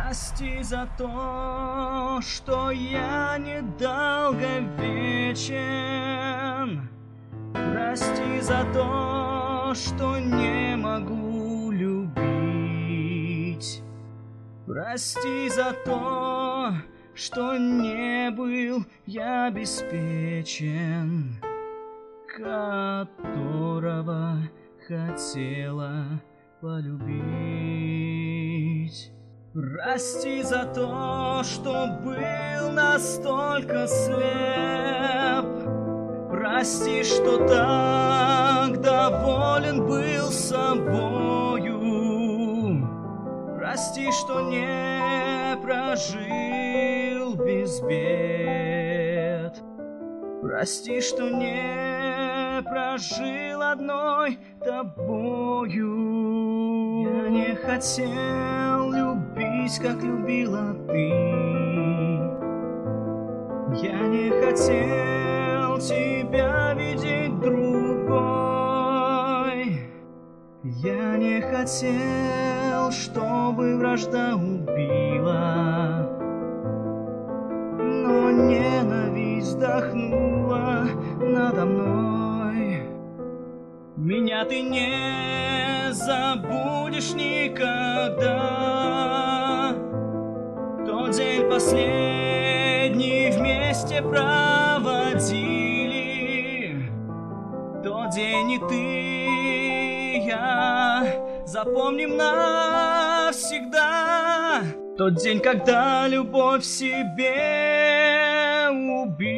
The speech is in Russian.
Прости за то, что я недолговечен. Прости за то, что не могу любить. Прости за то, что не был я беспечен, которого хотела полюбить. Прости за то, что был настолько слеп. Прости, что так доволен был собою. Прости, что не прожил без бед. Прости, что не прожил одной тобою. Я не хотел любить, как любила ты. Я не хотел тебя видеть другой. Я не хотел, чтобы вражда убила, но ненависть вздохнула надо мной. Меня ты не забудешь никогда. Тот день последний вместе проводили. Тот день и ты, и я запомним навсегда. Тот день, когда любовь в себе убила.